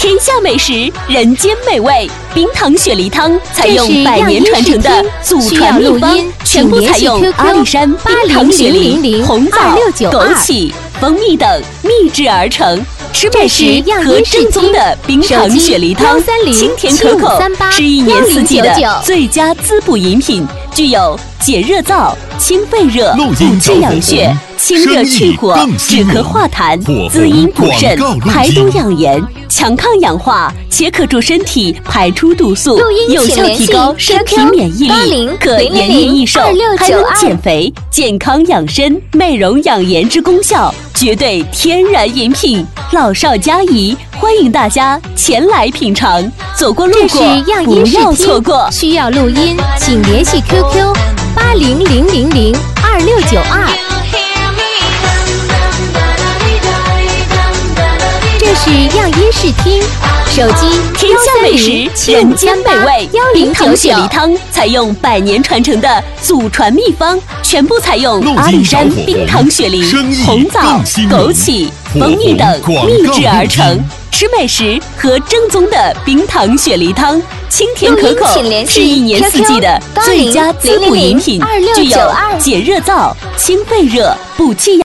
天下美食，人间美味。冰糖雪梨汤采用100年传承的祖传秘方，全部采用阿里山冰糖雪梨、红枣、枸杞、蜂蜜等秘制而成。吃美食喝正宗的冰糖雪梨汤，清甜可口，是1年4季的最佳滋补饮品，具有解热燥、清肺热、补气养血、清热去火、止咳化痰、滋阴补肾、排毒养颜、强抗氧化，且可助身体排出毒素，有效提高身体免疫力，可延年益寿，还能减肥、健康养生、美容养颜之功效，绝对天然饮品，老少皆宜，欢迎大家前来品尝。走过路过不要错过。 需要录音，请联系 QQ800002692。这是样音视听，手机天下美食，人间美味。冰糖雪梨汤采用100年传承的祖传秘方，全部采用阿里山冰糖雪梨、红枣、枸杞、蜂蜜等秘制而成。吃美食喝正宗的冰糖雪梨汤，清甜可口，是1年4季的最佳滋补饮品，具有解热燥、清肺热、补气养。